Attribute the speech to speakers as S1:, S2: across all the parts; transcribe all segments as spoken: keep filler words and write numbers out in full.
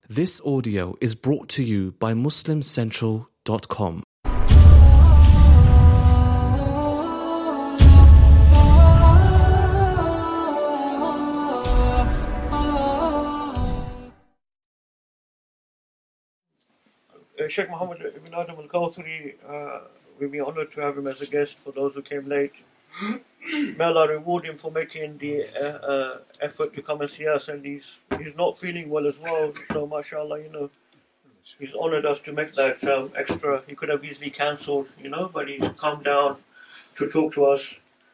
S1: This audio is brought to you by Muslim Central dot com.
S2: Uh, Sheikh Muhammad ibn Adam al-Kawthari, uh, we've been honored to have him as a guest for those who came late. May Allah reward him for making the uh, uh, effort to come and see us, and he's he's not feeling well as well, so mashallah, you know, he's honored us to make that um, extra. He could have easily cancelled, you know, but he's come down to talk to us.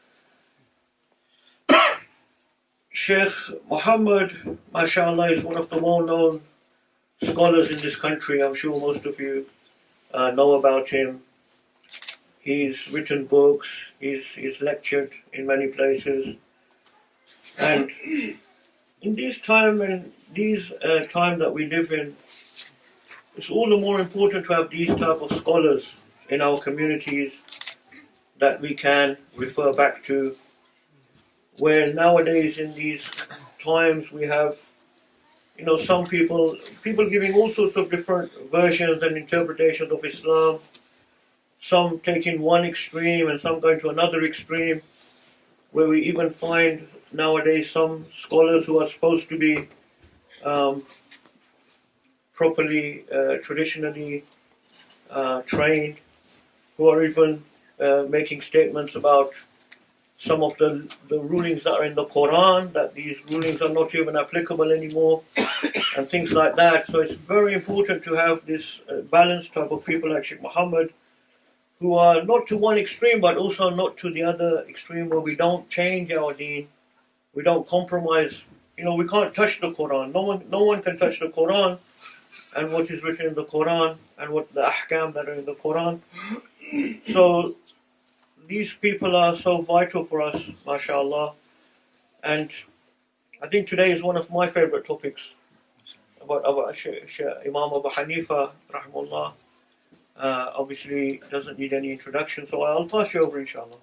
S2: Sheikh Muhammad, mashallah, is one of the well-known scholars in this country. I'm sure most of you uh, know about him. He's written books, he's, he's lectured in many places. And in this time and these uh, time that we live in, it's all the more important to have these type of scholars in our communities that we can refer back to. Where nowadays in these times we have, you know, some people, people giving all sorts of different versions and interpretations of Islam. Some taking one extreme and some going to another extreme, where we even find nowadays some scholars who are supposed to be um, properly, uh, traditionally uh, trained, who are even uh, making statements about some of the, the rulings that are in the Quran, that these rulings are not even applicable anymore, and things like that. So it's very important to have this uh, balanced type of people like Sheikh Muhammad, who are not to one extreme, but also not to the other extreme, where we don't change our deen, we don't compromise. You know, we can't touch the Quran. No one, no one can touch the Quran and what is written in the Quran and what the ahkam that are in the Quran. So these people are so vital for us, mashallah. And I think today is one of my favorite topics about, about Imam Abu Hanifa, rahimahullah. Uh, obviously doesn't need any introduction, so I'll pass you over, inshallah.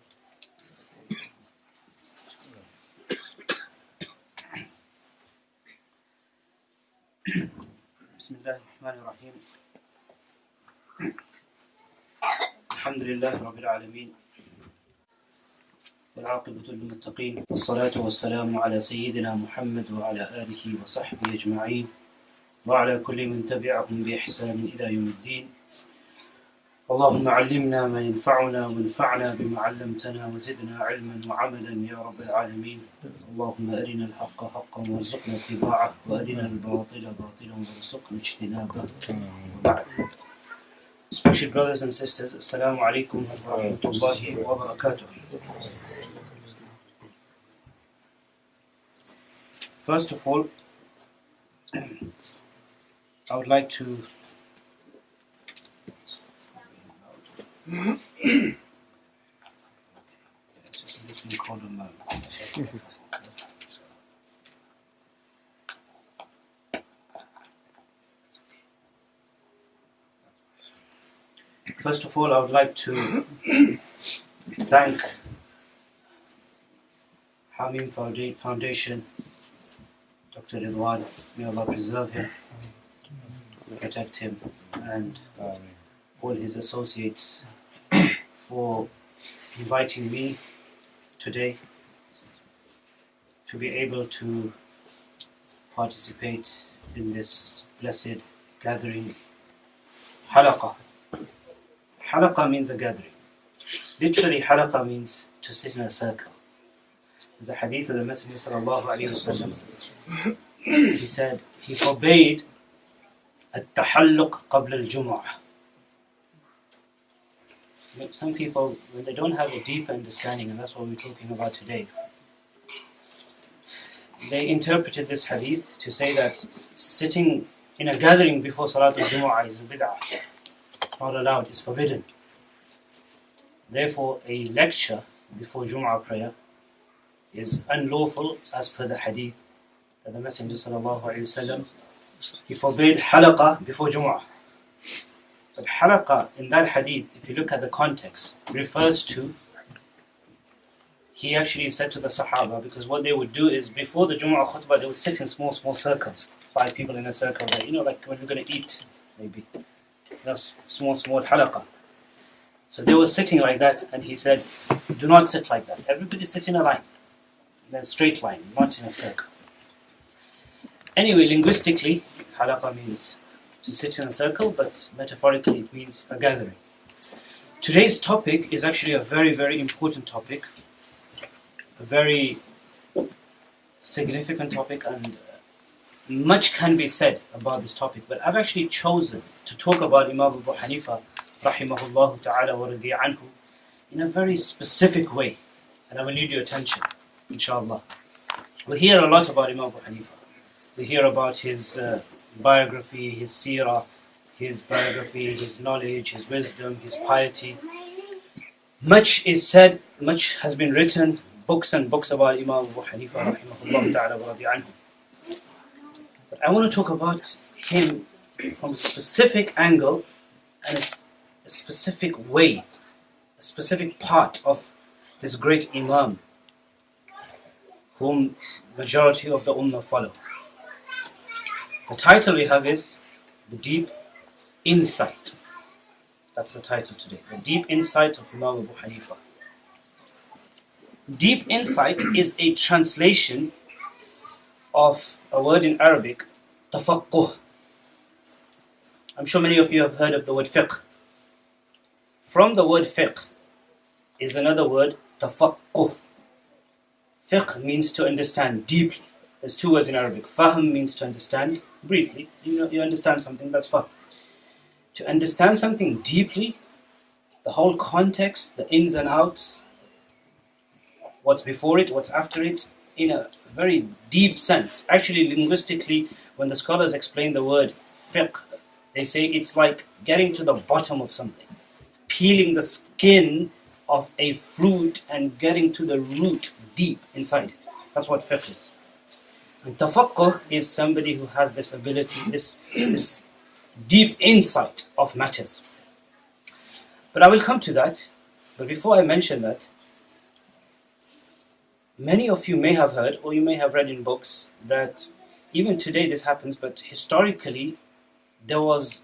S3: Bismillah ar-Rahman ar-Rahim. Alhamdulillah Rabbil Alameen. والعاقبة للمتقين والصلاة والسلام على سيدنا محمد وعلى آله وصحبه أجمعين وعلى كل من تبعهم بإحسان إلى يوم الدين. اللهم علمنا ما ينفعنا وانفعنا بما علمتنا وزدنا علما وعملا يا رب العالمين. اللهم أرنا الحق حقا وارزقنا اتباعه وأرنا الباطل باطلا وارزقنا اجتنابه. وبعد. Special brothers and sisters, Assalamu alaikum wa rahmatullahi wa barakatuh. First of all, I would like to First of all, I would like to thank Hamim Foundation, Doctor Ridwan, may Allah preserve him, protect him, and all his associates for inviting me today to be able to participate in this blessed gathering. Halaqa. Halaqa means a gathering. Literally, halaqa means to sit in a circle. There's a hadith of the Messenger sallallahu alayhi wasallam. He said, he forbade at-tahalluq qabla al-jumu'ah. Some people, when they don't have a deep understanding, and that's what we're talking about today, they interpreted this hadith to say that sitting in a gathering before Salat al-Jumu'ah is a bid'ah. It's not allowed, it's forbidden. Therefore, a lecture before Jumu'ah prayer is unlawful as per the hadith that the Messenger sallallahu alayhi wasallam, he forbade halaqa before Jumu'ah. But halaqa in that hadith, if you look at the context, refers to, he actually said to the Sahaba, because what they would do is before the Jumu'ah khutbah, they would sit in small, small circles. five people in a circle there, you know, like when we're going to eat, maybe. You know, small, small halaqa. So they were sitting like that, and he said, do not sit like that. Everybody sit in a line, in a straight line, not in a circle. Anyway, linguistically, halaqa means to sit in a circle, but metaphorically it means a gathering. Today's topic is actually a very, very important topic, a very significant topic, and much can be said about this topic, but I've actually chosen to talk about Imam Abu Hanifa rahimahullah ta'ala wa radiya anhu in a very specific way, and I will need your attention, inshallah. We hear a lot about Imam Abu Hanifa. We hear about his uh, biography, his seerah, his biography, his knowledge, his wisdom, his piety. Much is said, much has been written, books and books about Imam Abu Hanifa rahimahullah ta'ala wa radiya anhu. But I want to talk about him from a specific angle and a, a specific way, a specific part of this great Imam whom majority of the Ummah follow. The title we have is The Deep Insight. That's the title today. The Deep Insight of Imam Abu Hanifa. Deep Insight is a translation of a word in Arabic, tafaqquh. I'm sure many of you have heard of the word fiqh. From the word fiqh is another word, tafaqquh. Fiqh means to understand deeply. There's two words in Arabic. Fahm means to understand briefly. You know, you understand something, that's fahm. To understand something deeply, the whole context, the ins and outs, what's before it, what's after it, in a very deep sense. Actually, linguistically, when the scholars explain the word fiqh, they say it's like getting to the bottom of something, peeling the skin of a fruit and getting to the root deep inside it. That's what fiqh is. And tafaqquh is somebody who has this ability, this, this deep insight of matters. But I will come to that. But before I mention that, many of you may have heard, or you may have read in books, that even today this happens, but historically there was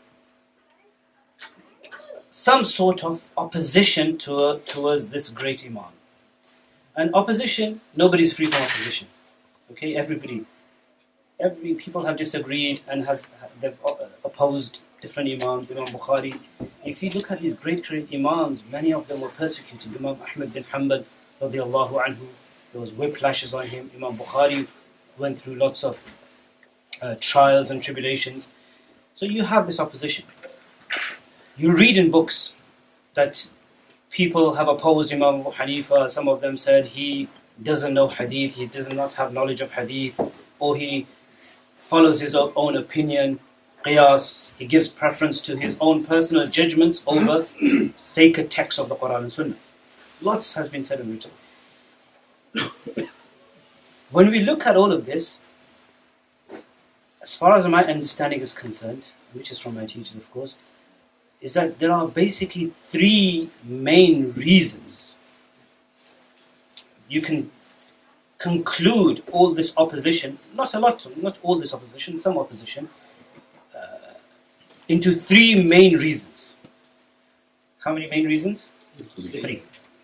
S3: some sort of opposition to, towards this great Imam. And opposition, nobody's free from opposition. Okay, everybody, every people have disagreed and has they've opposed different Imams. Imam Bukhari. If you look at these great, great Imams, many of them were persecuted. Imam Ahmad bin Hanbal, radiallahu anhu, there was whiplashes on him. Imam Bukhari went through lots of uh, trials and tribulations. So you have this opposition. You read in books that people have opposed Imam Abu Hanifa. Some of them said he doesn't know hadith, he does not have knowledge of hadith, or he follows his own opinion, qiyas, he gives preference to his own personal judgments over sacred texts of the Quran and Sunnah. Lots has been said and written. When we look at all of this, as far as my understanding is concerned, which is from my teachers of course, is that there are basically three main reasons you can conclude all this opposition, not a lot, not all this opposition, some opposition, uh, into three main reasons. How many main reasons? Three.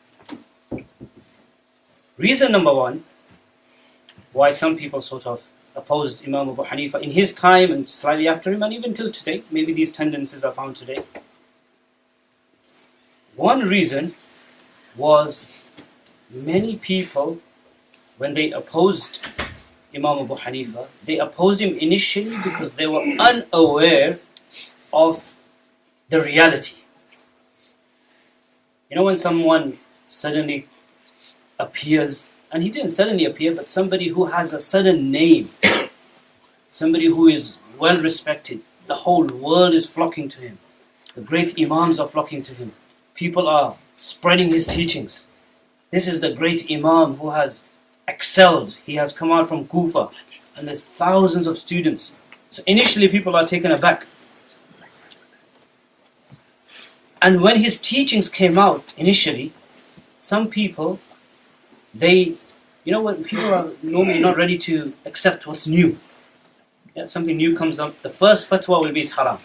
S3: Reason number one, why some people sort of opposed Imam Abu Hanifa in his time and slightly after him, and even till today, maybe these tendencies are found today. One reason was many people, when they opposed Imam Abu Hanifa, they opposed him initially because they were unaware of the reality. You know, when someone suddenly appears, and he didn't suddenly appear, but somebody who has a sudden name, somebody who is well respected, the whole world is flocking to him, the great Imams are flocking to him, people are spreading his teachings. This is the great Imam who has excelled. He has come out from Kufa, and there's thousands of students. So initially people are taken aback. And when his teachings came out initially, some people, they, you know, when people are normally not ready to accept what's new. Yeah, something new comes up. The first fatwa will be it's haram.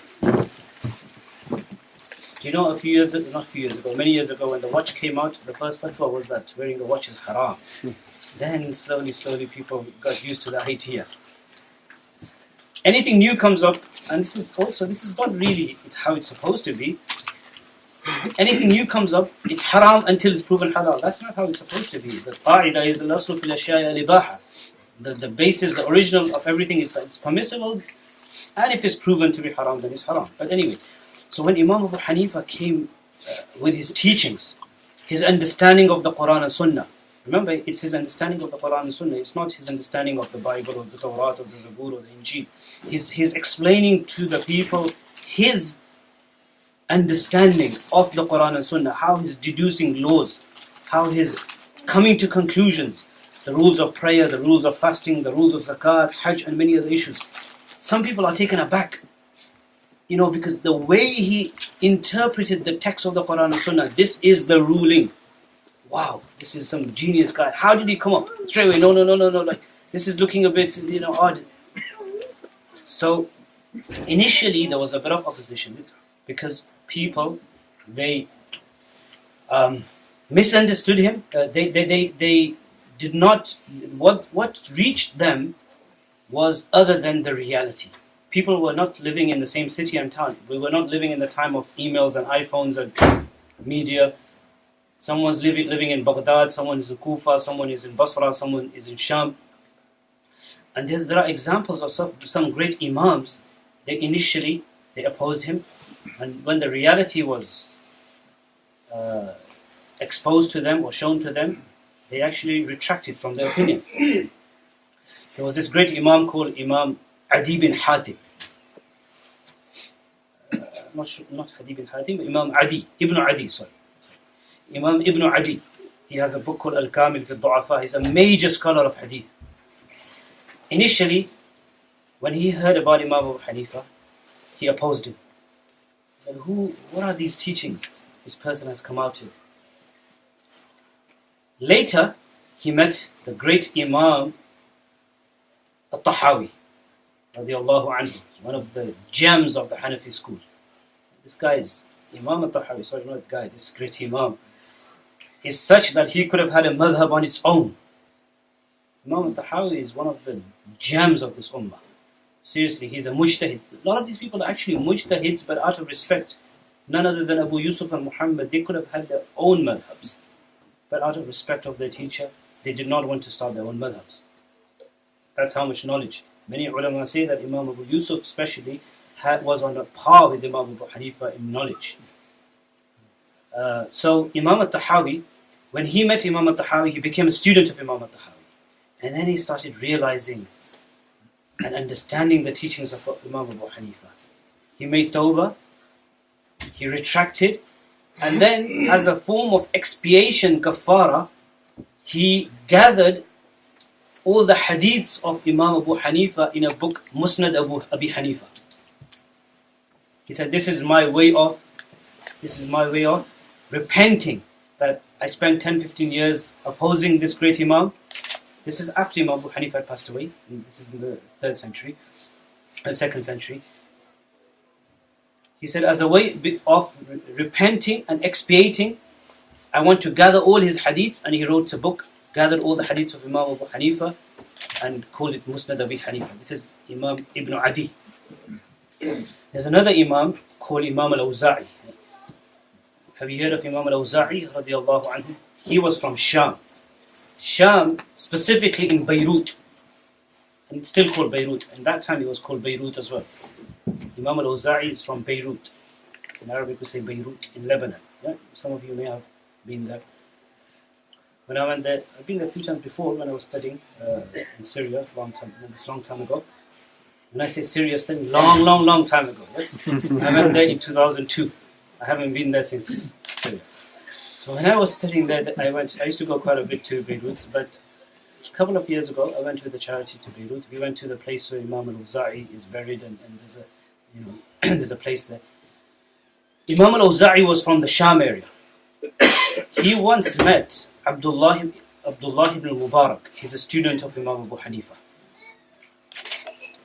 S3: Do you know a few years ago, not a few years ago, many years ago when the watch came out, the first fatwa was that wearing the watch is haram. Then slowly, slowly people got used to the idea. Anything new comes up, and this is also, this is not really it's how it's supposed to be. Anything new comes up, it's haram until it's proven halal. That's not how it's supposed to be. The qaida is al-aslu fil ashya'i al-ibaha. The, the basis, the original of everything is it's permissible, and if it's proven to be haram, then it's haram. But anyway, so when Imam Abu Hanifa came uh, with his teachings, his understanding of the Quran and Sunnah, remember, it's his understanding of the Quran and Sunnah, it's not his understanding of the Bible or the Torah or the Zabur or the Injil. He's, he's explaining to the people his understanding of the Quran and Sunnah, how he's deducing laws, how he's coming to conclusions, the rules of prayer, the rules of fasting, the rules of zakat, hajj, and many other issues. Some people are taken aback, you know, because the way he interpreted the text of the Quran and Sunnah, this is the ruling. Wow, this is some genius guy. How did he come up? Straight away, no, no, no, no, no, like, this is looking a bit, you know, odd. So, initially, there was a bit of opposition, because people, they um, misunderstood him. Uh, they, they, they, they did not, what, what reached them was other than the reality. People were not living in the same city and town. We were not living in the time of emails and iPhones and media. Someone's living, living in Baghdad, someone is in Kufa, someone is in Basra, someone is in Sham. And there are examples of some, some great imams. They initially, they opposed him. And when the reality was uh, exposed to them or shown to them, they actually retracted from their opinion. There was this great imam called Imam Adi bin Hatim. Uh, not, sure, not Adi bin Hatim, but Imam Adi, Ibn Adi, sorry. Imam Ibn Adi. He has a book called Al-Kamil fi al-Du'afa. He's a major scholar of hadith. Initially, when he heard about Imam Abu Hanifa, he opposed him. He said, Who, what are these teachings this person has come out with? Later, he met the great Imam Al-Tahawi, radiallahu anhu, one of the gems of the Hanafi school. This guy is, Imam Al-Tahawi, sorry, not guy, this great Imam, is such that he could have had a madhab on its own. Imam Al-Tahawi is one of the gems of this ummah. Seriously, he's a mujtahid. A lot of these people are actually mujtahids, but out of respect. None other than Abu Yusuf and Muhammad, they could have had their own madhabs. But out of respect of their teacher, they did not want to start their own madhabs. That's how much knowledge. Many ulama say that Imam Abu Yusuf especially had, was on a par with Imam Abu Hanifa in knowledge. Uh, so Imam Al-Tahawi, when he met Imam Al-Tahawi, he became a student of Imam Al-Tahawi. And then he started realizing and understanding the teachings of Imam Abu Hanifa. He made tawbah, he retracted, and then as a form of expiation, kafara, he gathered all the hadiths of Imam Abu Hanifa in a book, Musnad Abu Abi Hanifa. He said, this is my way of, this is my way of repenting that I spent ten, fifteen years opposing this great Imam. This is after Imam Abu Hanifa had passed away. This is in the third century, the second century. He said, as a way of repenting and expiating, I want to gather all his hadiths, and he wrote a book, gathered all the hadiths of Imam Abu Hanifa, and called it Musnad Abi Hanifa. This is Imam Ibn Adi. There's another Imam called Imam Al-Awza'i. Have you heard of Imam Al-Awza'i radiallahu anhu? He was from Sham. Sham, specifically in Beirut. And it's still called Beirut. And that time it was called Beirut as well. Imam Al-Awza'i is from Beirut. In Arabic we say Beirut, in Lebanon. Yeah? Some of you may have been there. When I went there, I've been there a few times before when I was studying uh, in Syria, a long time, this long time ago. When I say Syria, studying long, long, long time ago. Yes, I went there in two thousand two. I haven't been there since Syria. So when I was studying there, I went. I used to go quite a bit to Beirut, but a couple of years ago, I went with a charity to Beirut. We went to the place where Imam Al-Awza'i is buried, and, and there's a, you know, there's a place there. Imam Al-Awza'i was from the Sham area. He once met Abdullah, Abdullah ibn Mubarak. He's a student of Imam Abu Hanifa.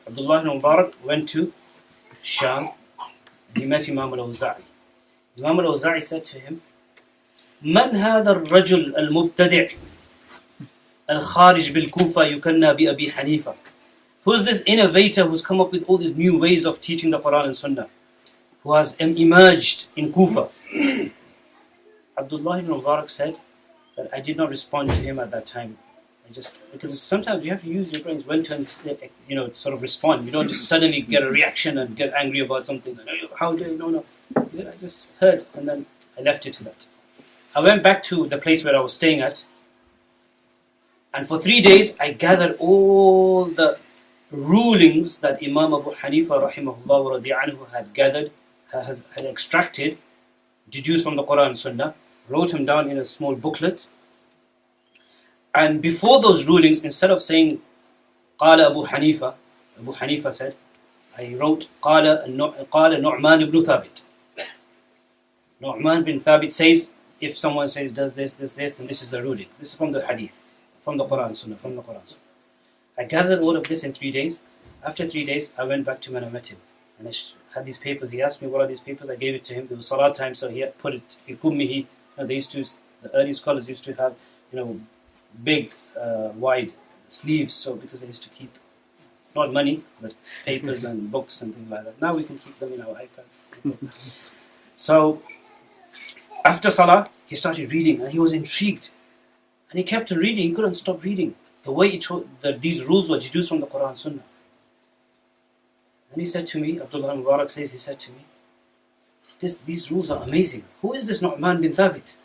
S3: Abdullah ibn Mubarak went to Sham and he met Imam al-Awza'i. Imam al-Awza'i said to him, من هذا الرجل المبتدع الخارج بالكوفة يكنى بأبي حنيفة? Who's this innovator who's come up with all these new ways of teaching the Quran and Sunnah, who has emerged in Kufa? Abdullah ibn Mubarak said that I did not respond to him at that time. I just, because sometimes you have to use your brains when to, you know, sort of respond. You don't just suddenly get a reaction and get angry about something. How do you, no, no. I just heard and then I left it to that. I went back to the place where I was staying at, and for three days I gathered all the rulings that Imam Abu Hanifa rahimahullah radiya anhu had gathered, has, had extracted, deduced from the Quran and Sunnah, wrote them down in a small booklet. And before those rulings, instead of saying قال Abu Hanifa, Abu Hanifa said, I wrote قال قال Nu'man ibn Thabit. Nu'man bin Thabit says, if someone says does this, this, this, then this is the ruling. This is from the hadith, from the Quran Sunnah, from the Quran Sunnah. I gathered all of this in three days. After three days, I went back to him and I met him. And I had these papers. He asked me, what are these papers? I gave it to him. It was Salah time, so he had put it, fi kummihi. You know, they used to, the early scholars used to have, you know, big, uh, wide sleeves, so because they used to keep, not money, but papers and books and things like that. Now we can keep them in our iPads. So, after Salah, he started reading and he was intrigued. And he kept on reading, he couldn't stop reading. The way it showed that these rules were deduced from the Quran and Sunnah. And he said to me, Abdullah Mubarak says, he said to me, this, these rules are amazing. Who is this Nu'man bin Thabit?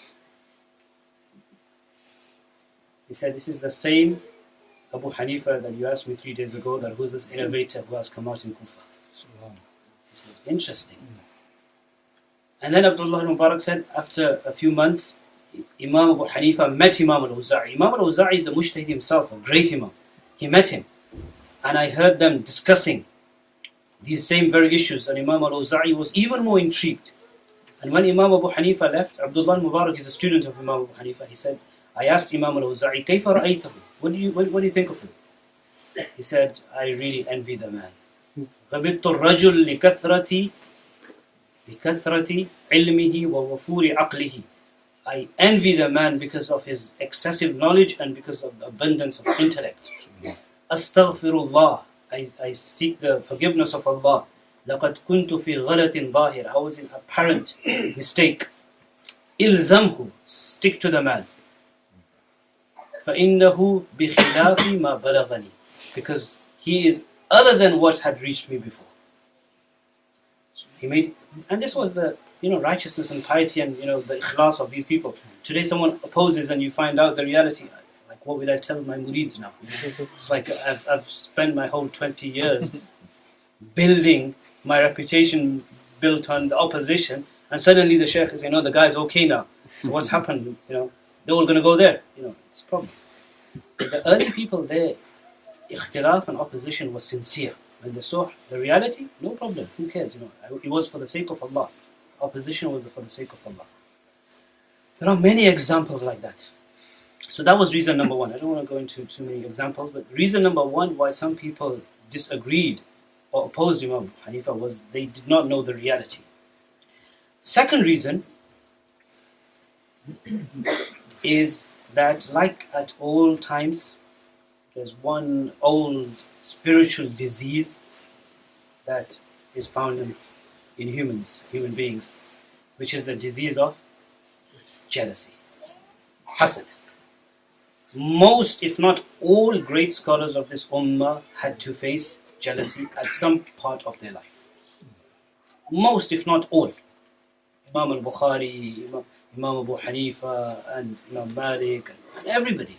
S3: He said, this is the same Abu Hanifa that you asked me three days ago, that who's this innovator who has come out in Kufa. He said, interesting. And then Abdullah Mubarak said, after a few months, Imam Abu Hanifa met Imam al-Awza'i. Imam al-Awza'i is a mujtahid himself, a great imam. He met him. And I heard them discussing these same very issues. And Imam al-Awza'i was even more intrigued. And when Imam Abu Hanifa left, Abdullah Mubarak is a student of Imam Abu Hanifa. He said, I asked Imam al-Awza'i, كيف رأيته? What do you what, what do you think of him? He said, I really envy the man. غبطت الرجل لكثرة لكثرة علمه ووفور عقله. I envy the man because of his excessive knowledge and because of the abundance of intellect. Astaghfirullah. I, I seek the forgiveness of Allah. لقد كنت في غلط ظاهر. I was in apparent mistake. إلزمه. Stick to the man. فإنه بخلاف ما بلغني. Because he is other than what had reached me before. He made, and this was the, you know, righteousness and piety and, you know, the ikhlas of these people. Today someone opposes and you find out the reality. Like, what will I tell my murids now? It's like I've, I've spent my whole twenty years building my reputation built on the opposition, and suddenly the sheikh is, you know, the guy's okay now. So what's happened? You know, they're all going to go there. You know, it's a problem. But the early people there, ikhtilaf and opposition was sincere. When they saw the reality, no problem. Who cares? You know, it was for the sake of Allah. Opposition was for the sake of Allah. There are many examples like that. So that was reason number one. I don't want to go into too many examples, but reason number one why some people disagreed or opposed Imam Hanifa was they did not know the reality. Second reason is that, like at all times, there's one old spiritual disease that is found in, in humans, human beings, which is the disease of jealousy, hasad. Most, if not all, great scholars of this ummah had to face jealousy at some part of their life. Most, if not all. Imam al-Bukhari, Imam, Imam Abu Hanifa, and Imam Malik, and everybody.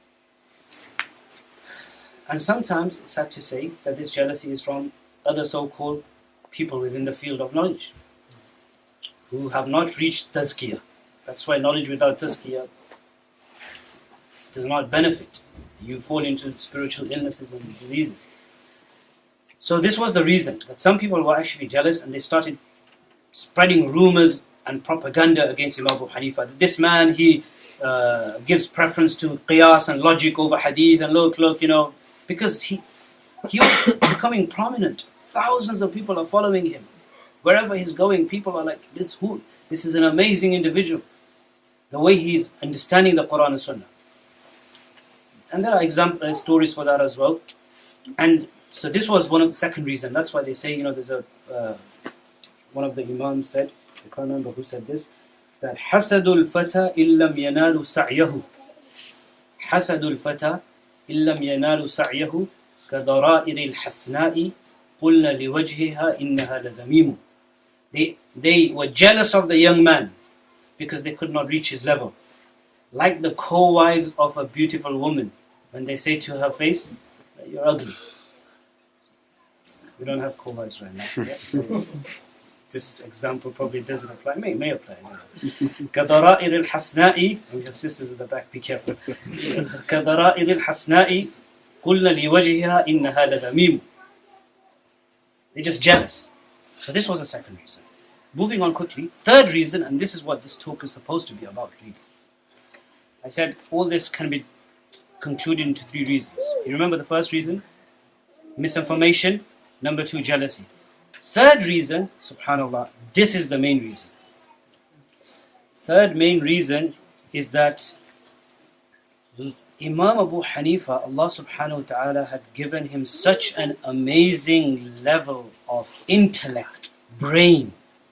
S3: And sometimes it's sad to say that this jealousy is from other so-called people within the field of knowledge who have not reached tazkiyah. That's why knowledge without tazkiyah does not benefit. You fall into spiritual illnesses and diseases. So this was the reason that some people were actually jealous and they started spreading rumors and propaganda against Imam Abu Hanifa. This man, he uh, gives preference to qiyas and logic over hadith, and look, look, you know, because he, He was becoming prominent. Thousands of people are following him. Wherever he's going, people are like, this who? This is an amazing individual. The way he's understanding the Quran and Sunnah. And there are example uh, stories for that as well. And so this was one of the second reason. That's why they say, you know, there's a uh, one of the imams said, I can't remember who said this, that حَسَدُ الْفَتَى إِلَّمْ يَنَالُ سَعْيَهُ حَسَدُ الْفَتَى إِلَّمْ يَنَالُ سَعْيَهُ كَضَرَائِرِ الْحَسْنَاءِ قُلْنَا لِوَجْهِهَا إِنَّهَا لَذَمِيمُ. They, they were jealous of the young man because they could not reach his level. Like the co-wives of a beautiful woman, when they say to her face, you're ugly. We don't have co-wives right now. Yeah? So this example probably doesn't apply. May, may apply. كَضَرَائِرِ الْحَسْنَاءِ, and we have sisters at the back, be careful. كَضَرَائِرِ الْحَسْنَاءِ قُلْنَا لِوَجْهِهَا إِنَّهَا لَذَمِيمُ. They're just jealous. So this was a second reason. Moving on quickly. Third reason, and this is what this talk is supposed to be about, really. I said all this can be concluded into three reasons. You remember the first reason? Misinformation. Number two, jealousy. Third reason, subhanAllah, this is the main reason. Third main reason is that Imam Abu Hanifa, Allah subhanahu wa ta'ala had given him such an amazing level of intellect, brain,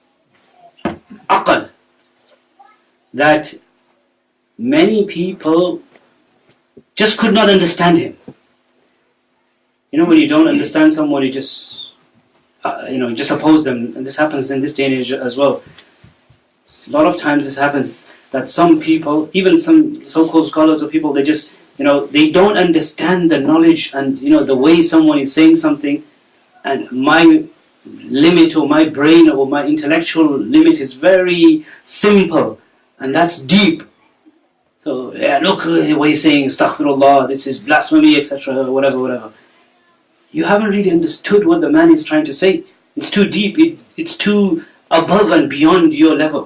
S3: aql, that many people just could not understand him. You know, when you don't understand someone, you just, uh, you know, just oppose them. And this happens in this day and age as well. A lot of times this happens, that some people, even some so-called scholars or people, they just, you know, they don't understand the knowledge and, you know, the way someone is saying something. And my limit or my brain or my intellectual limit is very simple. And that's deep. So, yeah, look the way he's saying, astaghfirullah, this is blasphemy, et cetera, whatever, whatever. You haven't really understood what the man is trying to say. It's too deep, it, it's too above and beyond your level.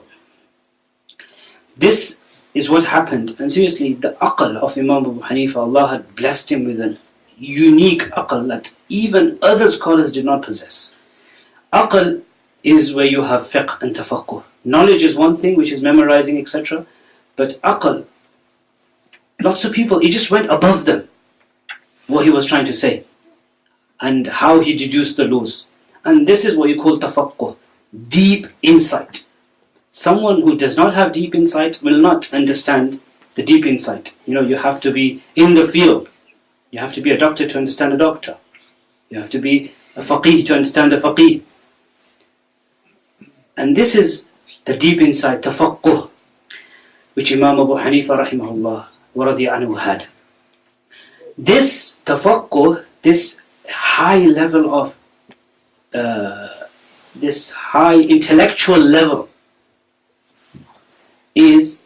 S3: This is what happened. And seriously, the aql of Imam Abu Hanifa, Allah had blessed him with a unique aql that even other scholars did not possess. Aql is where you have fiqh and tafaqquh. Knowledge is one thing, which is memorizing, et cetera. But aql, lots of people, he just went above them, what he was trying to say, and how he deduced the laws. And this is what you call tafaqquh, deep insight. Someone who does not have deep insight will not understand the deep insight. You know, you have to be in the field. You have to be a doctor to understand a doctor. You have to be a faqih to understand a faqih. And this is the deep insight, tafaqquh, which Imam Abu Hanifa rahimahullah wa radiya anhu had. This tafaqquh, this high level of, uh, this high intellectual level is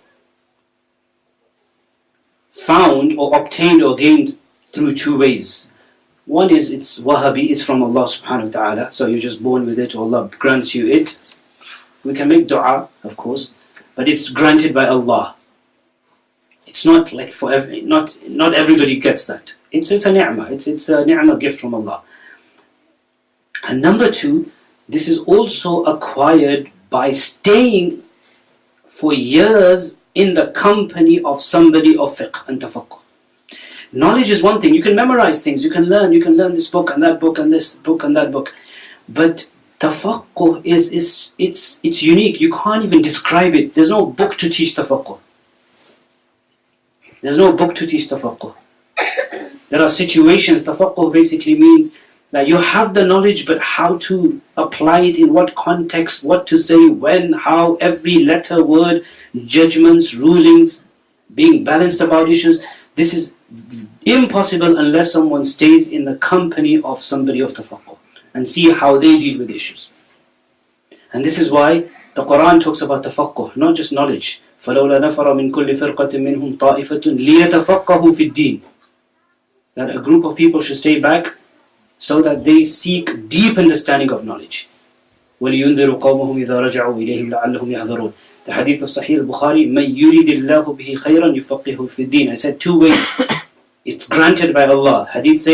S3: found or obtained or gained through two ways. One is it's Wahabi, it's from Allah subhanahu wa ta'ala, so you're just born with it, or Allah grants you it. We can make dua, of course, but it's granted by Allah. It's not like for every, not not everybody gets that. It's it's a ni'mah, it's it's a ni'mah gift from Allah. And number two, this is also acquired by staying for years in the company of somebody of fiqh and tafaqquh. Knowledge is one thing, you can memorize things, you can learn, you can learn this book and that book and this book and that book. But tafaqquh is, is it's it's unique, you can't even describe it. There's no book to teach tafaqquh. There's no book to teach tafaqquh. There are situations, tafaqquh basically means that you have the knowledge, but how to apply it, in what context, what to say, when, how, every letter, word, judgments, rulings, being balanced about issues. This is impossible unless someone stays in the company of somebody of tafaqquh and see how they deal with issues. And this is why the Quran talks about tafaqquh, not just knowledge. فَلَوْلَا نَفَرَ مِنْ كُلِّ فِرْقَةٍ مِّنْهُمْ طَائِفَةٌ لِيَتَفَقَّهُوا فِي الدِّينِ. That a group of people should stay back so that they seek deep understanding of knowledge. وَلِيُنذِرُوا قَوْمَهُمْ إِذَا رَجَعُوا إِلَيْهِمْ لَعَلَّهُمْ يَحْذَرُونَ. The hadith of Sahih al-Bukhari, مَنْ يُرِدِ اللَّهُ بِهِ خَيْرًا يُفَقِّهُ فِي الدِّينِ. I said two ways. It's granted by Allah. Hadith says,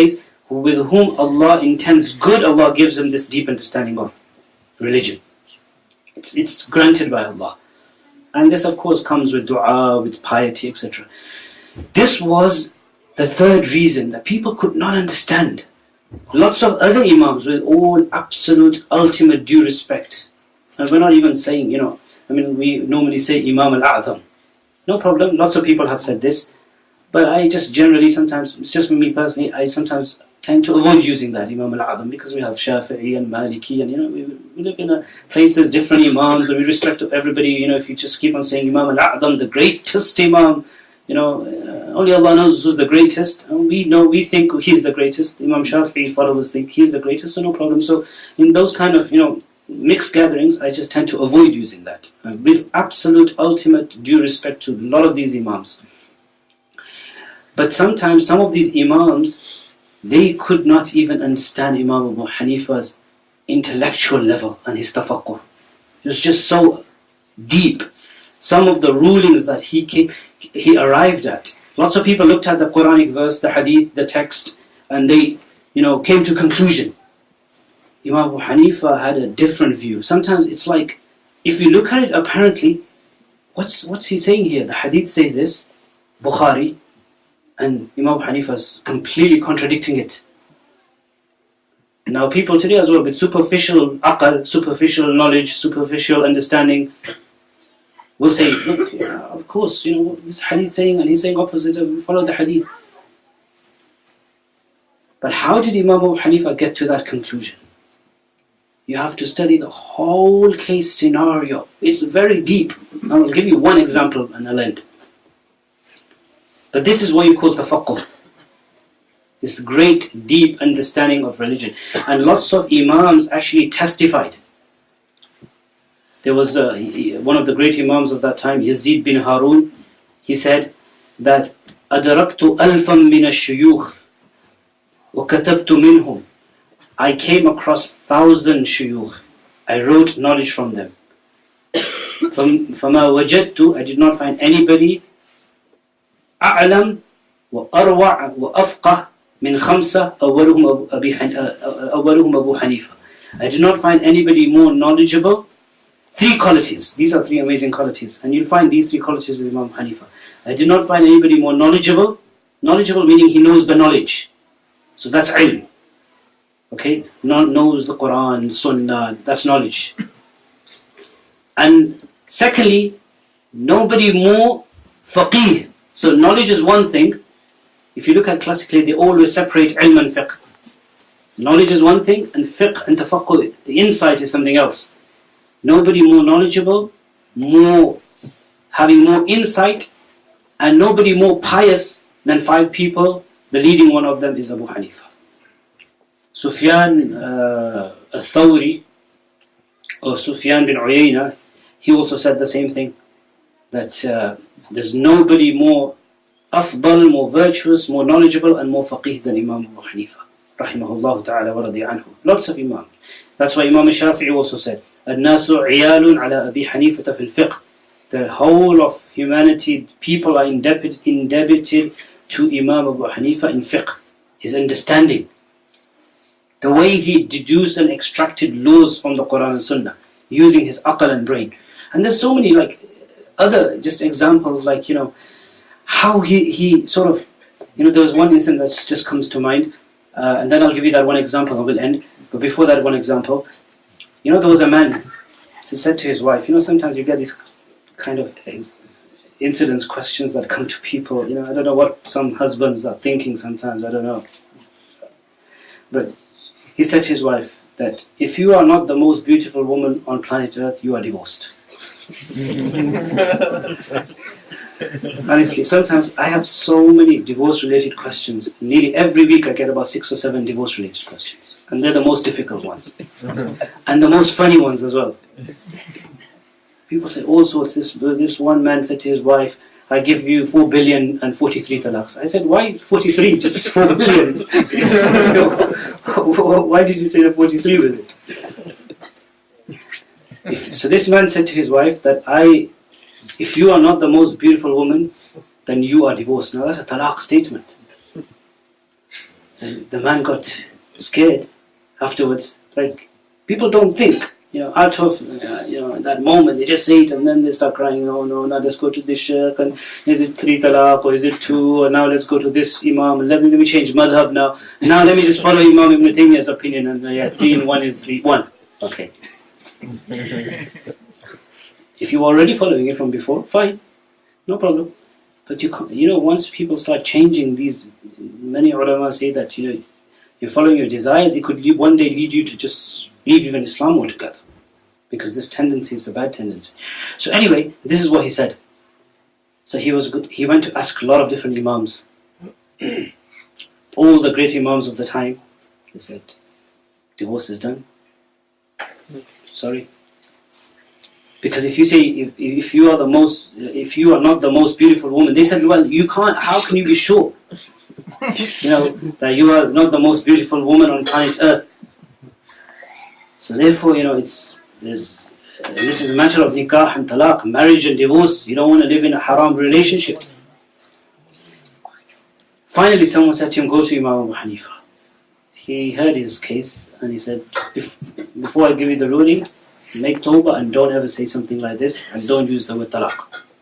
S3: with whom Allah intends good, Allah gives him this deep understanding of religion. It's, it's granted by Allah. And this of course comes with dua, with piety, et cetera. This was the third reason that people could not understand. Lots of other imams with all absolute ultimate due respect. And we're not even saying, you know, I mean we normally say Imam al-A'zam. No problem, lots of people have said this. But I just generally sometimes, it's just me personally, I sometimes tend to avoid using that, Imam al-A'zam, because we have Shafi'i and Maliki, and you know, we, we live in a place there's different imams, and we respect everybody. You know, if you just keep on saying Imam al-A'zam, the greatest imam, you know, uh, only Allah knows who's the greatest. And we know, we think he's the greatest. Imam Shafi'i followers think he's the greatest, so no problem. So in those kind of, you know, mixed gatherings, I just tend to avoid using that. Uh, with absolute, ultimate due respect to a lot of these imams. But sometimes some of these imams, they could not even understand Imam Abu Hanifa's intellectual level and his tafaqquh. It was just so deep. Some of the rulings that he came, he arrived at. Lots of people looked at the Quranic verse, the hadith, the text, and they, you know, came to conclusion. Imam Abu Hanifa had a different view. Sometimes it's like, if you look at it apparently, what's what's he saying here? The hadith says this, Bukhari, and Imam Abu Hanifa is completely contradicting it. Now people today as well, with superficial aql, superficial knowledge, superficial understanding, will say, look, yeah, of course, you know, this hadith saying, and he's saying opposite, we follow the hadith. But how did Imam Abu Hanifa get to that conclusion? You have to study the whole case scenario. It's very deep. I will give you one example and I'll end. But this is what you call tafaqquh. This great, deep understanding of religion. And lots of imams actually testified. There was uh, one of the great imams of that time, Yazid bin Harun. He said that أَدْرَكْتُ أَلْفًا مِنَ الشُّيُوخِ وَكَتَبْتُ مِنْهُمْ. I came across thousand shuyukh. I wrote knowledge from them. فَمَا وَجَدْتُ. I did not find anybody أعلم وأروع وأفقه من خمسة أولهم أبو حنيفة. I did not find anybody more knowledgeable. Three qualities. These are three amazing qualities. And you'll find these three qualities with Imam Hanifa. I did not find anybody more knowledgeable. Knowledgeable meaning he knows the knowledge. So that's ilm. Okay? Knows the Quran, Sunnah. That's knowledge. And secondly, nobody more faqih. So knowledge is one thing. If you look at classically, they always separate ilm and fiqh. Knowledge is one thing, and fiqh and tafaqquh, the insight is something else. Nobody more knowledgeable, more having more insight, and nobody more pious than five people. The leading one of them is Abu Hanifa. Sufyan uh, al-Thawri, or Sufyan bin Uyayna, he also said the same thing. That uh, there's nobody more afdal, more virtuous, more knowledgeable, and more faqih than Imam Abu Hanifa. Rahimahullah ta'ala wa radi anhu. Lots of imams. That's why Imam Shafi'i also said, الناس عيال على أبي حنيفة في الفقه. The whole of humanity, people are indebted, indebted to Imam Abu Hanifa in fiqh, his understanding. The way he deduced and extracted laws from the Quran and Sunnah, using his aql and brain. And there's so many like other just examples, like, you know, how he, he sort of, you know, there was one incident that just comes to mind, uh, and then I'll give you that one example, I will end. But before that one example, you know, there was a man who said to his wife, you know, sometimes you get these kind of incidents, questions that come to people, you know, I don't know what some husbands are thinking sometimes, I don't know. But he said to his wife that if you are not the most beautiful woman on planet Earth, you are divorced. Honestly, sometimes I have so many divorce-related questions. Nearly every week I get about six or seven divorce-related questions. And they're the most difficult ones. And the most funny ones as well. People say all sorts. This, this one man said to his wife, I give you four billion and forty-three talaqs. I said, why forty-three? Just four billion. Why did you say the forty-three with it? If, so this man said to his wife that I, if you are not the most beautiful woman, then you are divorced. Now that's a talaq statement. And the man got scared afterwards. Like, people don't think, you know, out of, uh, you know, that moment, they just say it and then they start crying, oh no, now let's go to this shaykh, and is it three talaq, or is it two, or now let's go to this imam, and let me, let me change madhab now, now let me just follow Imam Ibn Taymiyyah's opinion, and uh, yeah, three and one is three, one. Okay. If you were already following it from before, fine, no problem. But you can't, you know, once people start changing these, many ulama say that, you know, you're following your desires, it could one day lead you to just leave even Islam altogether. Because this tendency is a bad tendency. So anyway, this is what he said. So he was he went to ask a lot of different imams. All the great imams of the time. He said, divorce is done. Sorry. Because if you say, if, if you are the most, if you are not the most beautiful woman, they said, well, you can't, how can you be sure? You know, that you are not the most beautiful woman on planet Earth. So therefore, you know, it's, there's, uh, this is a matter of nikah and talaq, marriage and divorce. You don't want to live in a haram relationship. Finally, someone said to him, go to Imam Abu Hanifa. He heard his case and he said, before I give you the ruling, make tawbah and don't ever say something like this, and don't use the word talaq.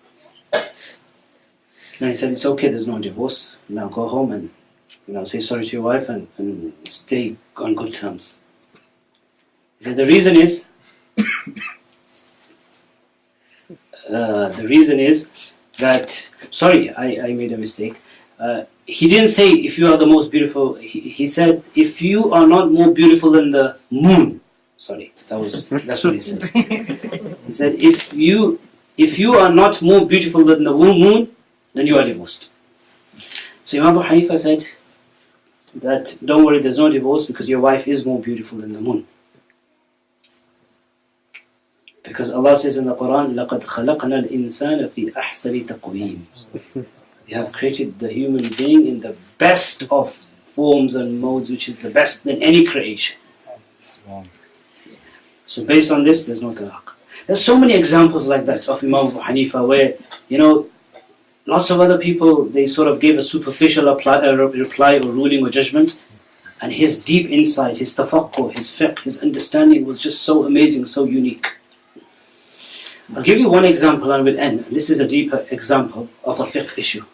S3: And he said, it's okay, there's no divorce. Now go home and, you know, say sorry to your wife and, and stay on good terms. He said, the reason is, uh, the reason is that, sorry, I, I made a mistake. Uh, he didn't say if you are the most beautiful, he, he said, if you are not more beautiful than the moon. Sorry, that was that's what he said. He said, if you if you are not more beautiful than the moon, then you are divorced. So Imam Abu Hanifa said that don't worry, there's no divorce because your wife is more beautiful than the moon. Because Allah says in the Quran, لَقَدْ خَلَقْنَا الْإِنسَانَ فِي أَحْسَنِ تَقْوِيمٍ. We have created the human being in the best of forms and modes, which is the best than any creation. So based on this, there's no talaq. There's so many examples like that of Imam Abu Hanifa where, you know, lots of other people, they sort of gave a superficial apply, uh, reply or ruling or judgment, and his deep insight, his tafaqquh, his fiqh, his understanding was just so amazing, so unique. I'll give you one example and we'll end. This is a deeper example of a fiqh issue.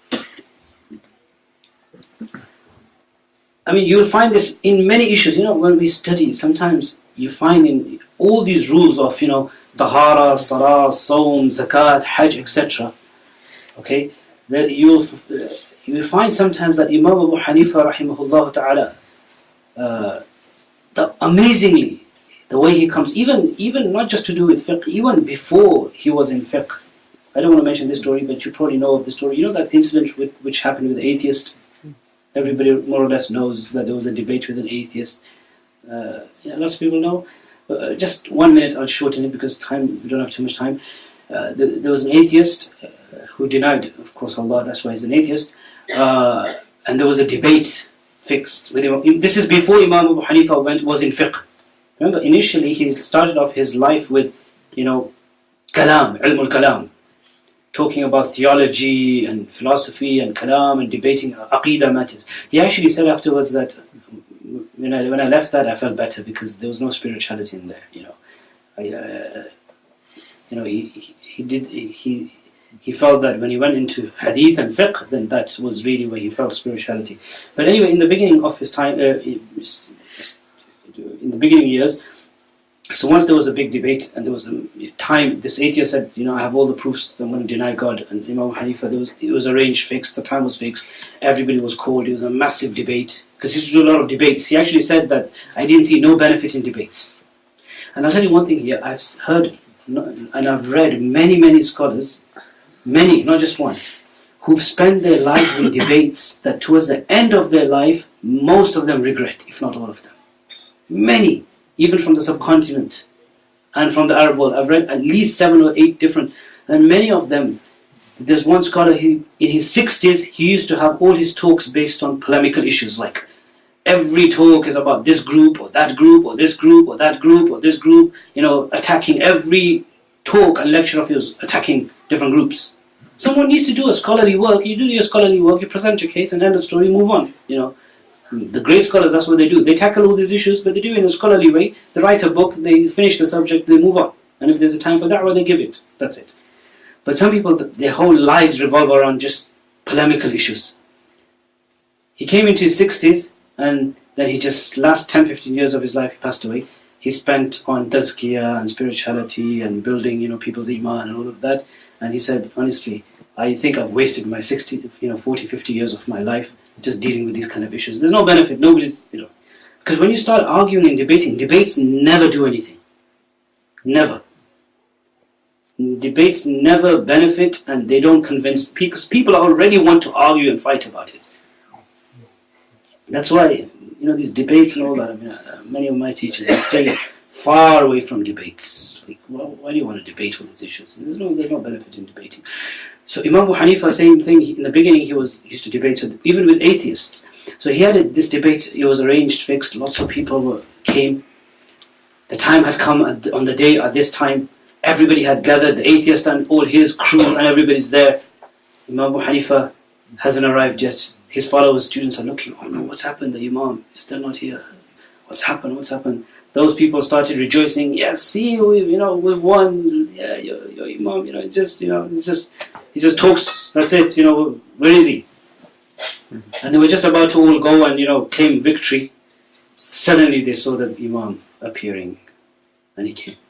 S3: I mean, you'll find this in many issues. You know, when we study, sometimes you find in all these rules of, you know, tahara, salah, sawm, zakat, hajj, et cetera. Okay, that you'll you'll find sometimes that Imam Abu Hanifa, rahimahullah ta'ala, uh, the, amazingly, the way he comes, even even not just to do with fiqh, even before he was in fiqh. I don't want to mention this story, but you probably know of the story. You know that incident with, which happened with the atheist. Everybody more or less knows that there was a debate with an atheist. Uh, yeah, lots of people know. Uh, just one minute, I'll shorten it because time we don't have too much time. Uh, the, there was an atheist uh, who denied, of course, Allah. That's why he's an atheist. Uh, and there was a debate fixed with him. This is before Imam Abu Hanifa went was in fiqh. Remember, initially he started off his life with, you know, kalam, ilm al-kalam. Talking about theology and philosophy and kalam and debating aqidah matters. He actually said afterwards that when I when I left that I felt better because there was no spirituality in there. You know, I, uh, you know he he, he did he he felt that when he went into hadith and fiqh, then that was really where he felt spirituality. But anyway, in the beginning of his time, uh, in the beginning years. So once there was a big debate and there was a time, this atheist said, you know, I have all the proofs that I'm going to deny God. And Imam Hanifa, there was, it was arranged, fixed, the time was fixed, everybody was called, it was a massive debate. Because he used to do a lot of debates. He actually said that I didn't see no benefit in debates. And I'll tell you one thing here, I've heard and I've read many, many scholars, many, not just one, who've spent their lives in debates that towards the end of their life, most of them regret, if not all of them. Many. Even from the subcontinent and from the Arab world. I've read at least seven or eight different, and many of them, there's one scholar, he, in his sixties, he used to have all his talks based on polemical issues, like every talk is about this group, or that group, or this group, or that group, or this group, you know, attacking every talk and lecture of his, attacking different groups. Someone needs to do a scholarly work, you do your scholarly work, you present your case, and end of story, move on, you know. The great scholars, that's what they do. They tackle all these issues, but they do it in a scholarly way. They write a book, they finish the subject, they move on. And if there's a time for da'wah, they give it. That's it. But some people, their whole lives revolve around just polemical issues. He came into his sixties, and then he just, last ten, fifteen years of his life, he passed away. He spent on tazkiyah and spirituality and building, you know, people's iman and all of that. And he said, honestly, I think I've wasted my sixty, you know, forty, fifty years of my life just dealing with these kind of issues. There's no benefit. Nobody's, you know, because when you start arguing and debating, debates never do anything. Never. Debates never benefit, and they don't convince people, because people already want to argue and fight about it. That's why, you know, these debates and all that, I mean, uh, many of my teachers, they stay far away from debates. Like, well, why do you want to debate on these issues? There's no, there's no benefit in debating. So Imam Abu Hanifa, same thing, in the beginning he was he used to debate, even with atheists. So he had a, this debate, it was arranged, fixed, lots of people were, came. The time had come at the, on the day, at this time, everybody had gathered, the atheist and all his crew, and everybody's there. Imam Abu Hanifa hasn't arrived yet. His followers, students are looking, oh no, what's happened? The Imam is still not here. What's happened? What's happened? Those people started rejoicing. Yes, see, we, you know, we've won. Yeah, your, your Imam, you know, it's just, you know, it's just, he just talks. That's it. You know, where is he? And they were just about to all go and, you know, claim victory. Suddenly they saw the Imam appearing, and he came.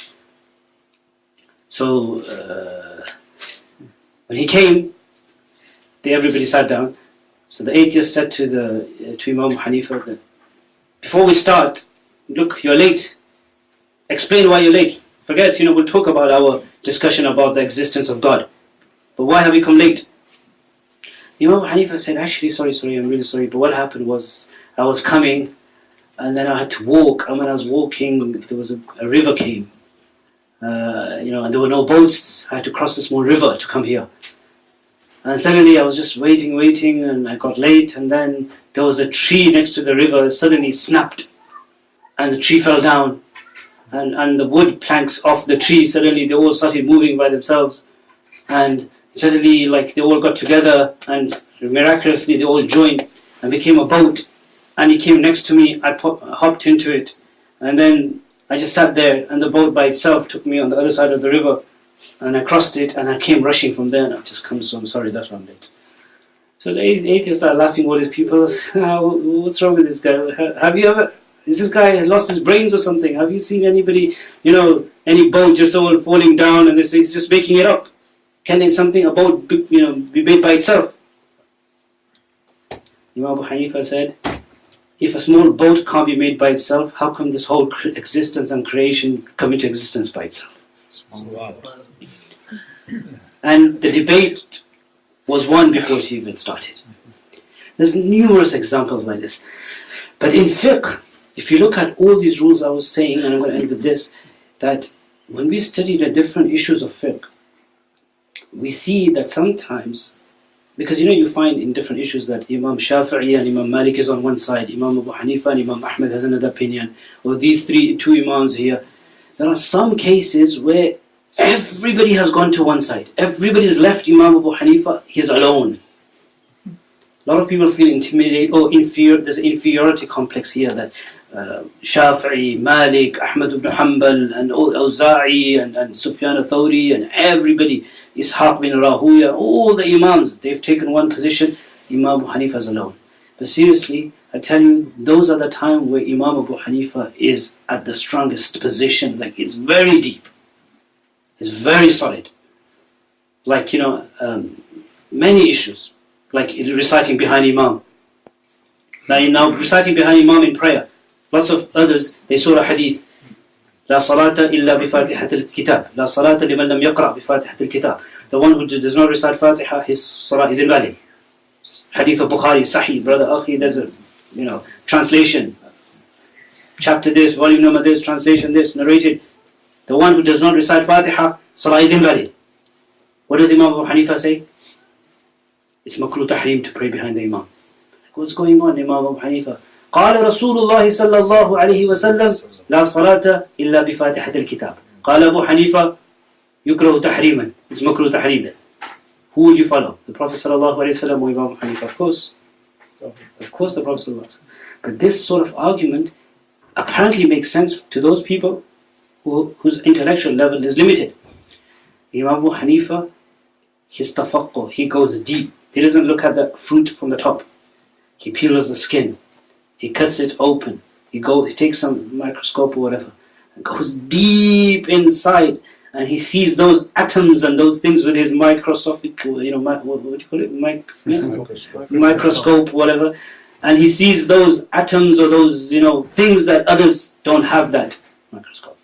S3: So uh, when he came, they, everybody sat down. So the atheist said to the uh, to Imam Hanifa that, before we start, look, you're late. Explain why you're late. Forget, you know, we'll talk about our discussion about the existence of God. But why have you come late? Imam Hanifa said, actually, sorry, sorry, I'm really sorry, but what happened was, I was coming, and then I had to walk, and when I was walking, there was a, a river came. Uh, you know, and there were no boats. I had to cross a small river to come here. And suddenly I was just waiting, waiting, and I got late, and then there was a tree next to the river, suddenly snapped, and the tree fell down, and, and the wood planks off the tree, suddenly they all started moving by themselves, and suddenly, like, they all got together, and miraculously they all joined, and became a boat, and he came next to me, I pop, hopped into it, and then I just sat there, and the boat by itself took me on the other side of the river, and I crossed it, and I came rushing from there, and I've just come, so I'm sorry, that's why I'm late. So the atheists started laughing, all these people, what's wrong with this guy? Have you ever, is this guy lost his brains or something? Have you seen anybody, you know, any boat just all falling down, and he's just making it up? Can it something, a boat, you know, be made by itself? Imam Abu Hanifa said, if a small boat can't be made by itself, how come this whole existence and creation come into existence by itself? And the debate was won before it even started. There's numerous examples like this. But in fiqh, if you look at all these rules I was saying, and I'm going to end with this, that when we study the different issues of fiqh, we see that sometimes, because you know you find in different issues that Imam Shafi'i and Imam Malik is on one side, Imam Abu Hanifa and Imam Ahmed has another opinion, or these three, two Imams here. There are some cases where everybody has gone to one side. Everybody has left Imam Abu Hanifa, he's alone. A lot of people feel intimidated, or inferior, there's an inferiority complex here that uh, Shafi'i, Malik, Ahmad ibn Hanbal, and all Awza'i, and, and Sufyan al-Thawri, and everybody, Ishaq bin Rahuya, all the Imams, they've taken one position, Imam Abu Hanifa is alone. But seriously, I tell you, those are the times where Imam Abu Hanifa is at the strongest position, like it's very deep. It's very solid. Like, you know, um, many issues, like reciting behind Imam. Now, now reciting behind Imam in prayer. Lots of others, they saw a hadith. لا صلاة إلا بفاتحة الكتاب. لا صلاة لمن لم يقرأ بفاتحة الكتاب. The one who does not recite Fatiha, his salah is invalid. Hadith of Bukhari, Sahih, brother Akhi, there's a, you know, translation. Chapter this, volume number this, translation this, narrated. The one who does not recite Fatiha, salah is invalid. What does Imam Abu Hanifa say? It's makruh tahrim to pray behind the Imam. What's going on, Imam Abu Hanifa? قال رسول الله صلى الله عليه وسلم لا صلاة إلا بفاتحة الكتاب. قال أبو حنيفة يكره تحريما. It's makruh tahrim. Who would you follow? The Prophet صلى الله عليه وسلم or Imam Abu Hanifa? Of course, Of course the Prophet ﷺ. But this sort of argument apparently makes sense to those people who, whose intellectual level is limited. Imam Abu Hanifa, his tafaqquh, he goes deep. He doesn't look at the fruit from the top. He peels the skin. He cuts it open. He goes, he takes some microscope or whatever, and goes deep inside, and he sees those atoms and those things with his microscopic, you know, what, what do you call it, Mic, yeah? microscope. microscope, whatever, and he sees those atoms or those, you know, things that others don't have that microscope.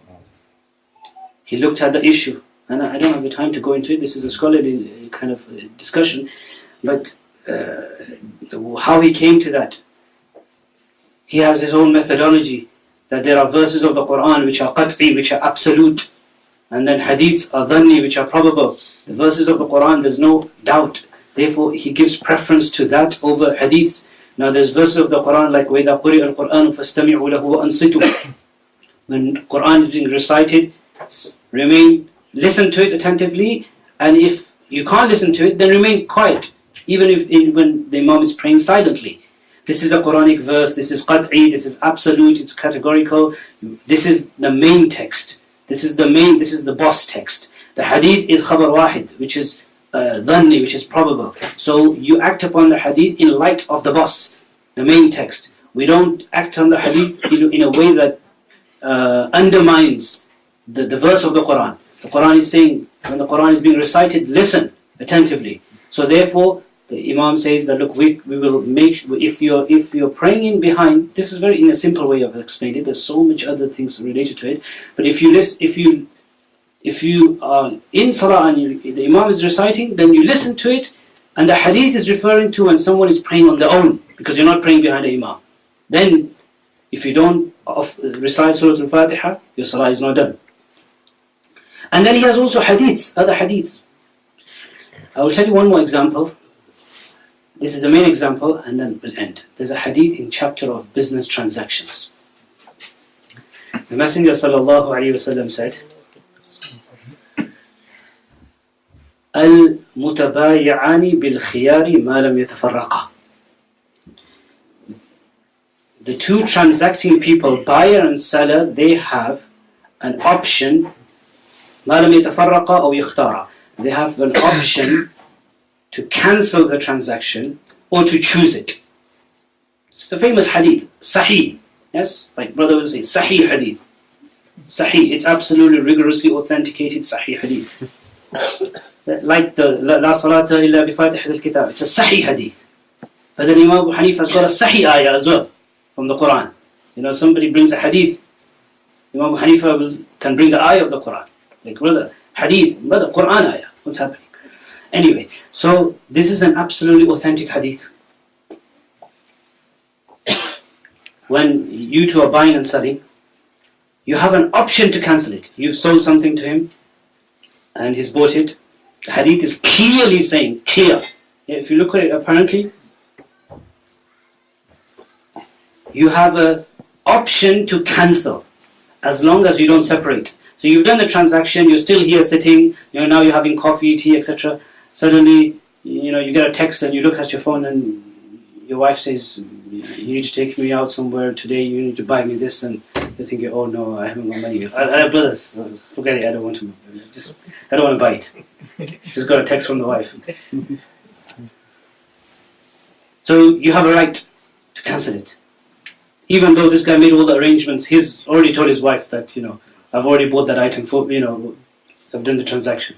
S3: He looked at the issue, and I don't have the time to go into it. This is a scholarly kind of discussion, but uh, how he came to that. He has his own methodology, that there are verses of the Quran which are qat'i, which are absolute, and then hadiths are dhanni, which are probable. The verses of the Quran, there's no doubt. Therefore, he gives preference to that over hadiths. Now, there's verses of the Quran like وَإِذَا قُرِئَ الْقُرْآنُ فَاسْتَمِعُوا لَهُ وَأَنصِتُوا. When Quran is being recited, remain, listen to it attentively, and if you can't listen to it, then remain quiet, even if in, when the Imam is praying silently. This is a Quranic verse, this is qat'i, this is absolute, it's categorical. This is the main text. This is the main, this is the boss text. The hadith is khabar wahid, which is uh, dhanni, which is probable. So you act upon the hadith in light of the boss, the main text. We don't act on the hadith in, in a way that uh, undermines the, the verse of the Quran. The Quran is saying, when the Quran is being recited, listen attentively. So therefore, the Imam says that, look, we, we will make, if you're if you're praying in behind, this is very in a simple way of explaining it. There's so much other things related to it. But if you listen, if you if you are in salah and you, the Imam is reciting, then you listen to it, and the hadith is referring to when someone is praying on their own, because you're not praying behind the Imam. Then, if you don't of, recite Surah Al-Fatiha, your salah is not done. And then he has also hadiths, other hadiths. I will tell you one more example. This is the main example, and then we'll end. There's a hadith in chapter of business transactions. The Messenger sallallahu alaihi wasallam said, "Al-mutabayi'ani bil-khiyari ma lam yatafarraqa." The two transacting people, buyer and seller, they have an option. Ma lam yatafarraqa aw yakhtara. They have an option to cancel the transaction or to choose it. It's the famous hadith, Sahih. Yes, like brother will say, Sahih hadith. Sahih, it's absolutely rigorously authenticated Sahih hadith. Like the La salata illa bi fatih al-kitab. It's a Sahih hadith. But then Imam Abu Hanifa has got a Sahih ayah as well from the Quran. You know, somebody brings a hadith, Imam Abu Hanifa will, can bring the ayah of the Quran. Like, brother, hadith, brother, Quran ayah. What's happening? Anyway, so this is an absolutely authentic hadith. When you two are buying and selling, you have an option to cancel it. You've sold something to him, and he's bought it. The hadith is clearly saying, clear. If you look at it, apparently, you have an option to cancel, as long as you don't separate. So you've done the transaction, you're still here sitting, you know, now you're having coffee, tea, et cetera. Suddenly, you know, you get a text and you look at your phone and your wife says, you need to take me out somewhere today, you need to buy me this, and you're thinking, oh no, I haven't got money. I, I have brothers, forget it, I don't want to, just, I don't want to buy it. Just got a text from the wife. So you have a right to cancel it. Even though this guy made all the arrangements, he's already told his wife that, you know, I've already bought that item for, you know, I've done the transaction.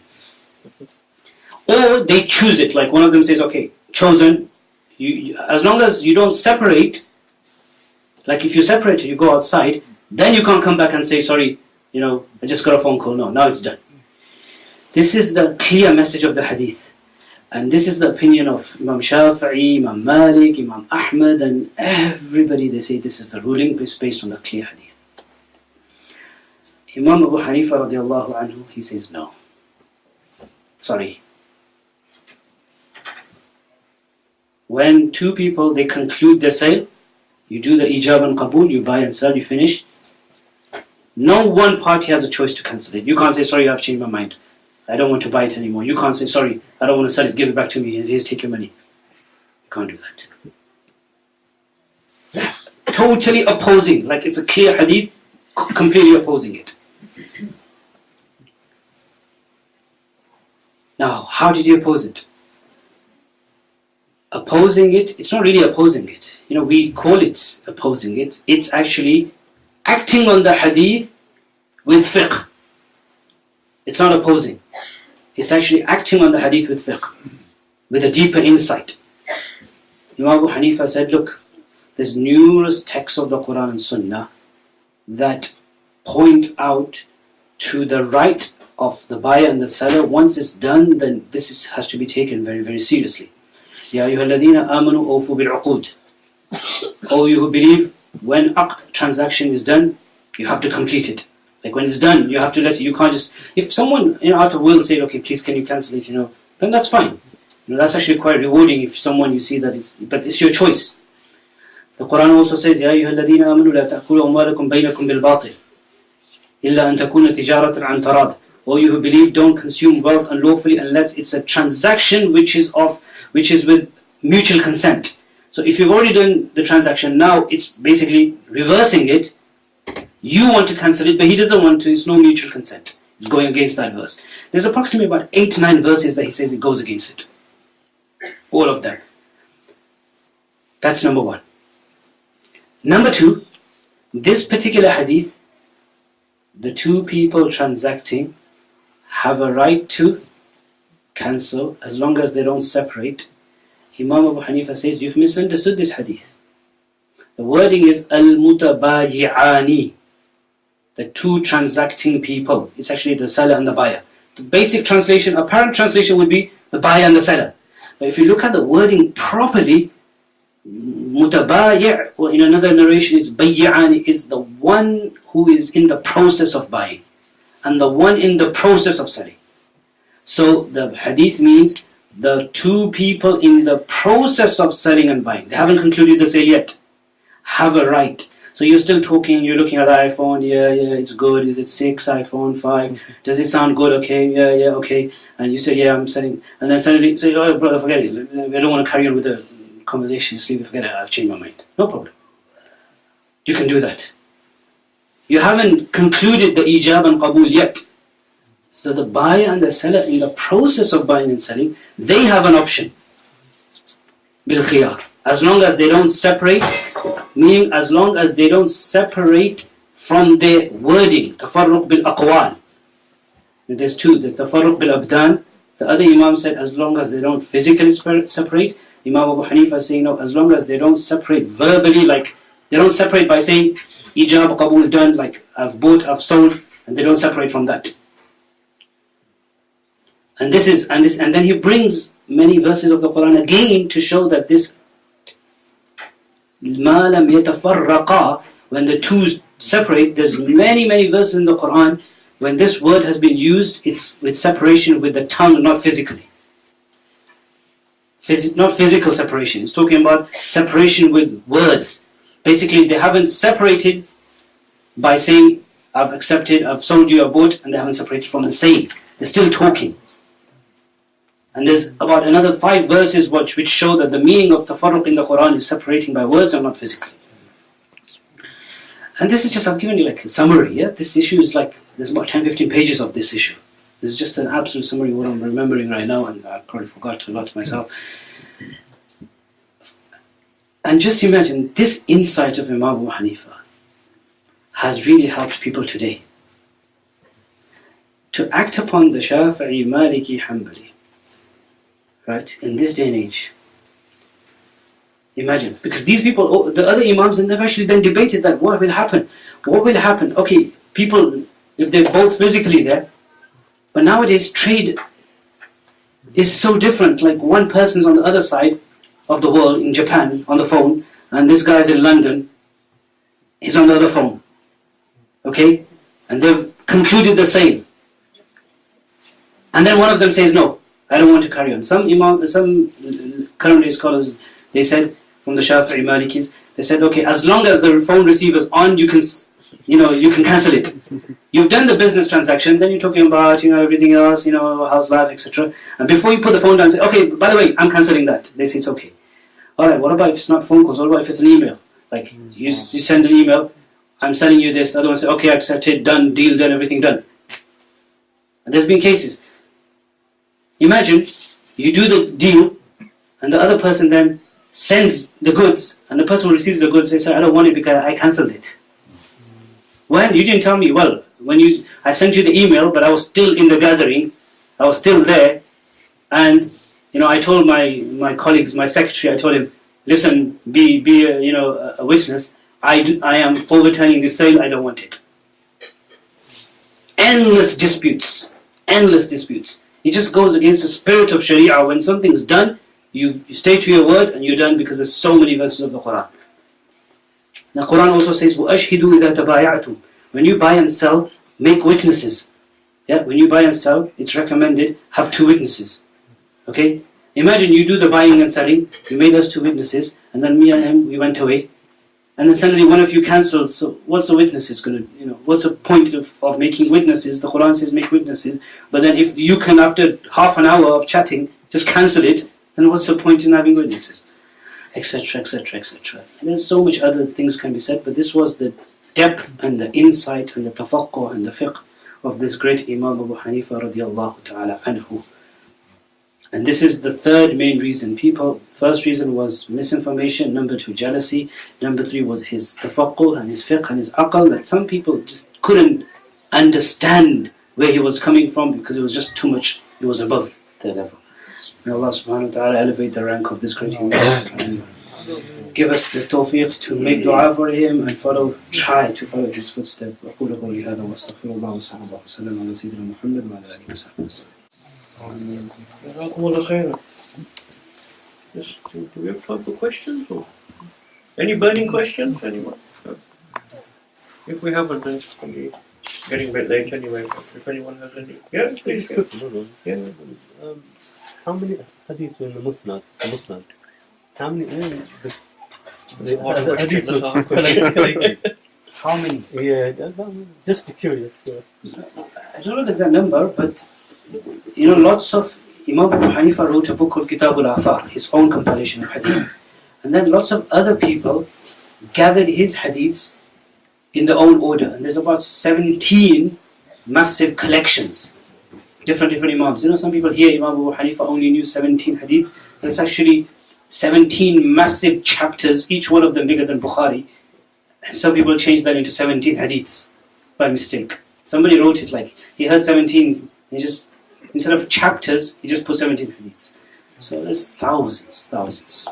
S3: Or they choose it, like one of them says, okay, chosen, you, you, as long as you don't separate, like if you separate, you go outside, then you can't come back and say, sorry, you know, I just got a phone call, no, now it's done. This is the clear message of the hadith. And this is the opinion of Imam Shafi'i, Imam Malik, Imam Ahmad, and everybody, they say this is the ruling based on the clear hadith. Imam Abu Hanifa radiallahu anhu, he says no. Sorry. When two people, they conclude their sale, you do the ijab and qabul, you buy and sell, you finish. No one party has a choice to cancel it. You can't say, sorry, I've changed my mind. I don't want to buy it anymore. You can't say, sorry, I don't want to sell it, give it back to me, here's take your money. You can't do that. totally opposing, like it's a clear hadith, completely opposing it. Now, how did he oppose it? Opposing it, it's not really opposing it. You know, we call it opposing it. It's actually acting on the hadith with fiqh. It's not opposing. It's actually acting on the hadith with fiqh, with a deeper insight. Imam Abu Hanifa said, look, there's numerous texts of the Quran and Sunnah that point out to the right of the buyer and the seller. Once it's done, then this is, has to be taken very, very seriously. Ya ayyuhalladhina amanu awfu bil uqud. O you who believe, when aqd transaction is done, you have to complete it. Like when it's done, you have to let it, you can't just, if someone, you know, out of will say, okay, please can you cancel it, you know, then that's fine. You know, that's actually quite rewarding if someone you see that is, but it's your choice. The Quran also says, Ya ayyuhalladhina amanu la ta'kulu amwalakum baynakum bil batil illa an takuna tijaratan an tarad. O you who believe, don't consume wealth unlawfully unless it's a transaction which is of, which is with mutual consent. So if you've already done the transaction, now it's basically reversing it. You want to cancel it, but he doesn't want to. It's no mutual consent. It's going against that verse. There's approximately about eight, nine verses that he says it goes against it. All of them. That's number one. Number two, this particular hadith, the two people transacting have a right to cancel as long as they don't separate. Imam Abu Hanifa says, you've misunderstood this hadith. The wording is al-mutabayi'ani, the two transacting people. It's actually the seller and the buyer. The basic translation, apparent translation would be the buyer and the seller. But if you look at the wording properly, mutabayi', or in another narration is bayi'ani, is the one who is in the process of buying and the one in the process of selling. So the hadith means the two people in the process of selling and buying, they haven't concluded the sale yet, have a right. So you're still talking, you're looking at the iPhone, yeah, yeah, it's good, is it six, iPhone five, does it sound good, okay, yeah, yeah, okay, and you say, yeah, I'm selling, and then suddenly say, oh brother, forget it, I don't want to carry on with the conversation, just leave it, forget it, I've changed my mind. No problem. You can do that. You haven't concluded the ijab and qabul yet. So the buyer and the seller, in the process of buying and selling, they have an option. Bil khiyar. As long as they don't separate, meaning as long as they don't separate from their wording, tafarruq bil aqwal. There's two, the tafarruq bil abdan. The other Imam said as long as they don't physically separate. Imam Abu Hanifa is saying no, as long as they don't separate verbally, like they don't separate by saying ijab, qabul, done, like I've bought, I've sold, and they don't separate from that. And this is, and this, and then he brings many verses of the Quran again to show that this ma lam yatafarraqa, when the two separate, there's many, many verses in the Quran when this word has been used, it's with separation with the tongue, not physically. Phys- not physical separation. It's talking about separation with words. Basically, they haven't separated by saying, I've accepted, I've sold you, I've bought, and they haven't separated from the sale. They're still talking. And there's about another five verses which, which show that the meaning of tafarruq in the Quran is separating by words and not physically. And this is just, I've given you like a summary, yeah? This issue is like, there's about ten, fifteen pages of this issue. This is just an absolute summary of what I'm remembering right now, and I probably forgot a lot myself. And just imagine, this insight of Imam Abu Hanifa has really helped people today to act upon the Shafi'i, Maliki, Hanbali, right, in this day and age. Imagine, because these people, the other Imams, and they've actually then debated that, what will happen? What will happen? Okay, people, if they're both physically there, but nowadays trade is so different, like one person's on the other side of the world, in Japan, on the phone, and this guy's in London, he's on the other phone, okay, and they've concluded the sale, and then one of them says, no, I don't want to carry on. Some Imam, some current day scholars, they said, from the Shafi'i Malikis, they said, okay, as long as the phone receiver's on, you can, you know, you can cancel it. You've done the business transaction, then you're talking about, you know, everything else, you know, house life, et cetera. And before you put the phone down, say, okay, by the way, I'm cancelling that. They say it's okay. All right, what about if it's not phone calls? What about if it's an email? Like Like you, you send an email, I'm selling you this, the other one says, okay, accepted, done, deal done, everything done. And there's been cases. Imagine you do the deal and the other person then sends the goods and the person who receives the goods says, I don't want it because I cancelled it. When? You didn't tell me. Well, when you, I sent you the email, but I was still in the gathering, I was still there, and you know, I told my, my colleagues, my secretary, I told him, listen, be be a, you know a witness. I do, I am overturning this sale. I don't want it. Endless disputes, endless disputes. It just goes against the spirit of Sharia. When something's done, you, you stay to your word, and you're done because there's so many verses of the Quran. The Quran also says, وَأَشْهِدُوا إِذَا تَبَايَعْتُمْ. When you buy and sell, make witnesses. Yeah, when you buy and sell, it's recommended have two witnesses. Okay. Imagine you do the buying and selling, you made us two witnesses, and then me and him, we went away. And then suddenly one of you cancelled, so what's the witnesses going to, you know, what's the point of, of making witnesses? The Quran says make witnesses, but then if you can, after half an hour of chatting, just cancel it, then what's the point in having witnesses? Etc, etc, et cetera. And there's so much other things can be said, but this was the depth and the insight and the tafaqquh and the fiqh of this great Imam Abu Hanifa radiallahu ta'ala anhu. And this is the third main reason. People, first reason was misinformation, number two, jealousy, number three was his tafaqquh and his fiqh and his aql, that some people just couldn't understand where he was coming from because it was just too much, it was above their level. May Allah subhanahu wa ta'ala elevate the rank of this great Imam and give us the tawfiq to make dua for him and follow, try to follow his footsteps. أقول قولي هذا وأستغفر الله وصلى الله وسلم على سيدنا محمد وعلى آله وصحبه وسلم.
S2: Yes, do we have time for questions? Or any burning questions? Anyone? No. If we haven't, then it's probably getting a bit late anyway. If anyone has any, yeah, please. Yeah.
S4: Um, how many hadiths in the Musnad? The Musnad. How many? Uh, the,
S2: The odd
S4: the
S2: question,
S4: hadiths
S2: that's
S4: were
S2: our question.
S4: collected.
S3: How many?
S4: Yeah, that- that- just curious. Yeah.
S3: I don't know the exact number, but you know, lots of Imam Abu Hanifa wrote a book called Kitab al-Athar, his own compilation of hadith. And then lots of other people gathered his hadiths in their own order. And there's about seventeen massive collections, different different Imams. You know, some people here, Imam Abu Hanifa only knew seventeen hadiths. There's actually seventeen massive chapters, each one of them bigger than Bukhari. And some people changed that into seventeen hadiths by mistake. Somebody wrote it like, he heard seventeen, he just, instead of chapters, he just put seventeen hadiths. So there's thousands, thousands.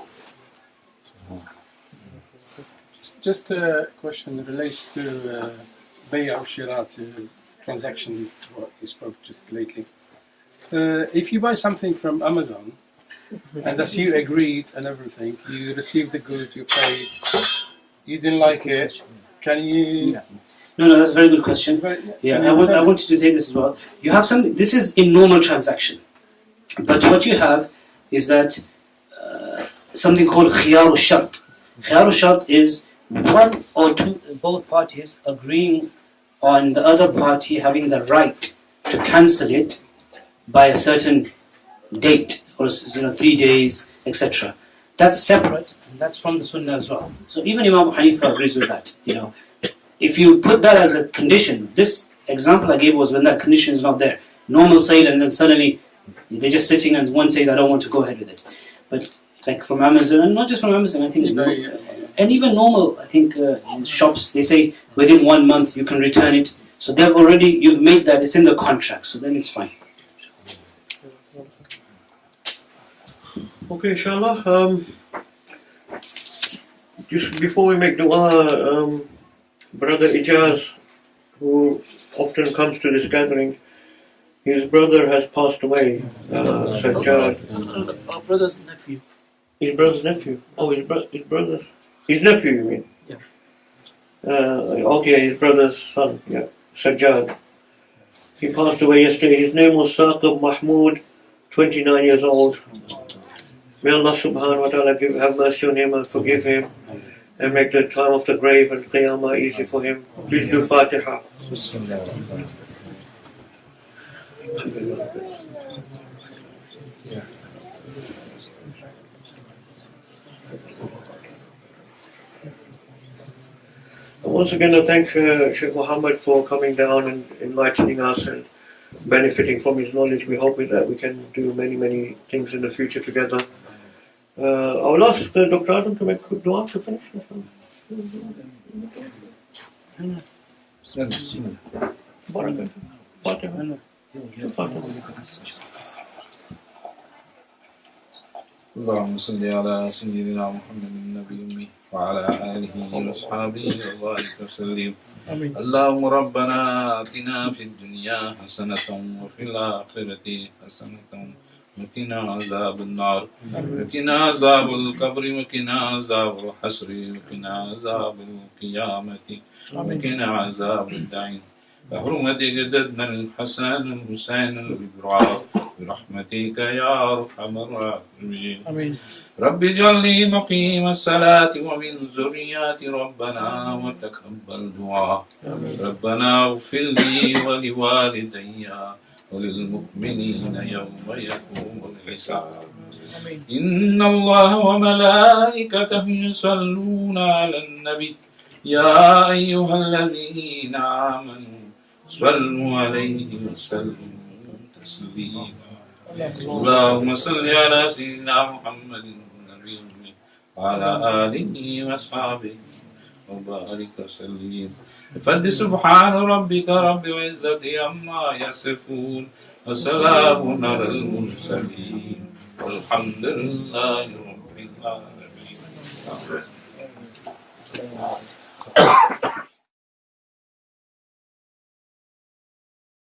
S5: Just, just a question that relates to uh, Bay' or Shira, to transaction, what you spoke just lately. Uh, if you buy something from Amazon, and as you agreed and everything, you received the good, you paid, you didn't like it, can you...
S3: No, no, that's a very good question. Yeah, I, want, I wanted to say this as well. You have some, this is in normal transaction. But what you have is that uh, something called khiyar al-shart. Khiyar al-shart is one or two, both parties agreeing on the other party having the right to cancel it by a certain date, or you know, three days, et cetera. That's separate, and that's from the Sunnah as well. So even Imam Hanifa agrees with that. You know, if you put that as a condition, this example I gave was when that condition is not there. Normal sale, and then suddenly they're just sitting and one says, I don't want to go ahead with it. But like from Amazon, and not just from Amazon, I think,
S5: Yeah, yeah.
S3: and even normal, I think uh, in shops, they say within one month you can return it. So they've already, you've made that, it's in the contract, so then it's fine.
S2: Okay, inshallah. Um, just before we make dua, um, Brother Ijaz, who often comes to this gathering, his brother has passed away, uh, Sajjad.
S4: Our brother's nephew.
S2: His brother's nephew. Oh, his, bro- his brother. His nephew, you mean?
S4: Yeah.
S2: Uh, okay, his brother's son, yeah, Sajjad. He passed away yesterday. His name was Saqib Mahmood, twenty-nine years old. May Allah subhanahu wa ta'ala give, have mercy on him and forgive him and make the time of the grave and Qiyamah easy for him. Please do Fatiha. once again, I thank uh, Sheikh Muhammad for coming down and enlightening us and benefiting from his knowledge. We hope that we can do many, many things in the future together. Uh, I will ask uh, Doctor Adam to make a quick dua to finish.
S6: اللهم صل على سيدنا محمد النبي الأمي وعلى آله وأصحابه وبارك وسلم. اللهم ربنا آتنا في الدنيا حسنة وفي الآخرة حسنة وقنا عذاب النار وقنا عذاب القبر وقنا عذاب الحشر وقنا عذاب القيامة وقنا عذاب الدين بحرمة جددنا الحسن الحسين الإبراهيم برحمتك يا أرحم الراحمين. رب اجعلني مقيم الصلاة ومن ذرياتي ربنا وتقبل دعاء. ربنا اغفر لي ولوالدي وللمؤمنين يوم يقوم الحساب. إن الله وملائكته يصلون على النبي يا أيها الذين آمنوا صلوا عليه وسلموا تسليما. اللهم صل على سيدنا محمد النبي وعلى آله وأصحابه وبارك وسلم. فد سبحان ربك رب العزة عما يصفون وسلام على المرسلين والحمد لله رب العالمين.